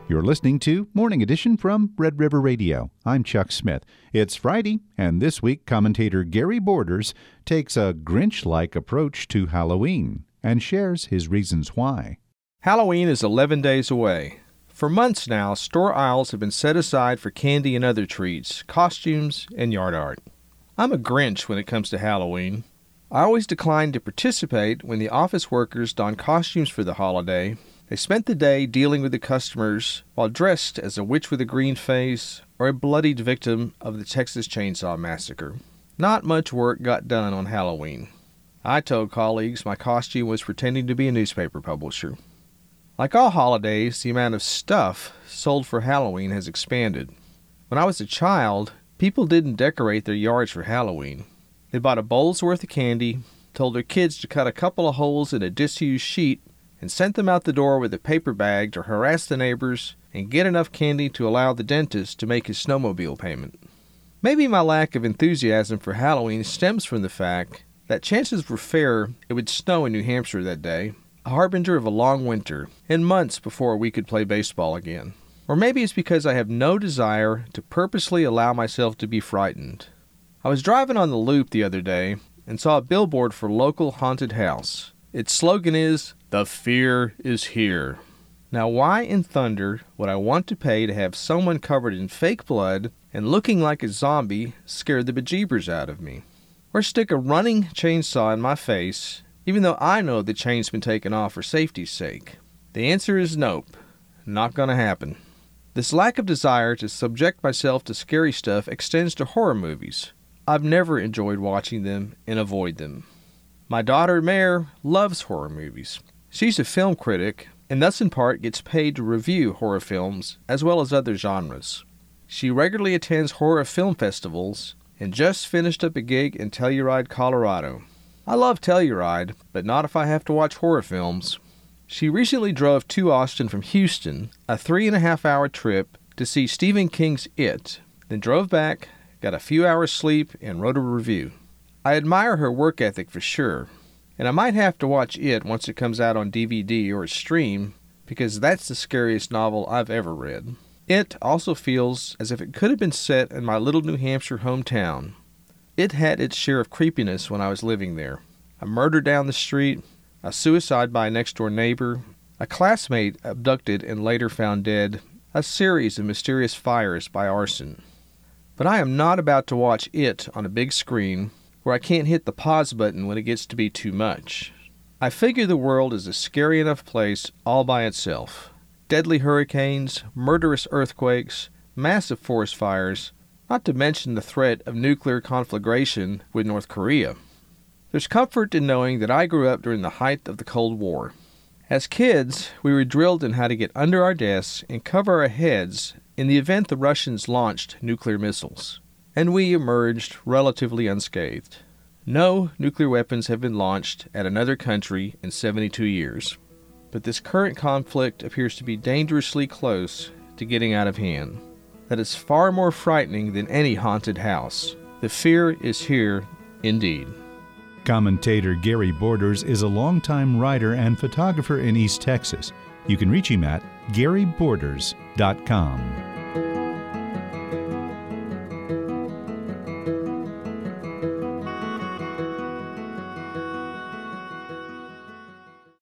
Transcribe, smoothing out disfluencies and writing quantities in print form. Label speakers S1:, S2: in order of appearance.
S1: You're listening to Morning Edition from Red River Radio. I'm Chuck Smith. It's Friday, and this week commentator Gary Borders takes a Grinch-like approach to Halloween and shares his reasons why.
S2: Halloween is 11 days away. For months now, store aisles have been set aside for candy and other treats, costumes, and yard art. I'm a Grinch when it comes to Halloween. I always decline to participate when the office workers don costumes for the holiday. They spent the day dealing with the customers while dressed as a witch with a green face or a bloodied victim of the Texas Chainsaw Massacre. Not much work got done on Halloween. I told colleagues my costume was pretending to be a newspaper publisher. Like all holidays, the amount of stuff sold for Halloween has expanded. When I was a child, people didn't decorate their yards for Halloween. They bought a bowl's worth of candy, told their kids to cut a couple of holes in a disused sheet, and sent them out the door with a paper bag to harass the neighbors and get enough candy to allow the dentist to make his snowmobile payment. Maybe my lack of enthusiasm for Halloween stems from the fact that chances were fair it would snow in New Hampshire that day, a harbinger of a long winter, and months before we could play baseball again. Or maybe it's because I have no desire to purposely allow myself to be frightened. I was driving on the Loop the other day and saw a billboard for a local haunted house. Its slogan is, "The fear is here." Now why in thunder would I want to pay to have someone covered in fake blood and looking like a zombie scare the bejeebers out of me? Or stick a running chainsaw in my face, even though I know the chain's been taken off for safety's sake? The answer is nope. Not gonna happen. This lack of desire to subject myself to scary stuff extends to horror movies. I've never enjoyed watching them and avoid them. My daughter, Mare, loves horror movies. She's a film critic and thus in part gets paid to review horror films as well as other genres. She regularly attends horror film festivals and just finished up a gig in Telluride, Colorado. I love Telluride, but not if I have to watch horror films. She recently drove to Austin from Houston, a 3.5-hour trip to see Stephen King's It, then drove back, got a few hours sleep, and wrote a review. I admire her work ethic for sure, and I might have to watch It once it comes out on DVD or stream, because that's the scariest novel I've ever read. It also feels as if it could have been set in my little New Hampshire hometown. It had its share of creepiness when I was living there. A murder down the street, a suicide by a next-door neighbor, a classmate abducted and later found dead, a series of mysterious fires by arson. But I am not about to watch It on a big screen where I can't hit the pause button when it gets to be too much. I figure the world is a scary enough place all by itself. Deadly hurricanes, murderous earthquakes, massive forest fires, not to mention the threat of nuclear conflagration with North Korea. There's comfort in knowing that I grew up during the height of the Cold War. As kids, we were drilled in how to get under our desks and cover our heads in the event the Russians launched nuclear missiles. And we emerged relatively unscathed. No nuclear weapons have been launched at another country in 72 years. But this current conflict appears to be dangerously close to getting out of hand. That is far more frightening than any haunted house. The fear is here indeed.
S1: Commentator Gary Borders is a longtime writer and photographer in East Texas. You can reach him at GaryBorders.com.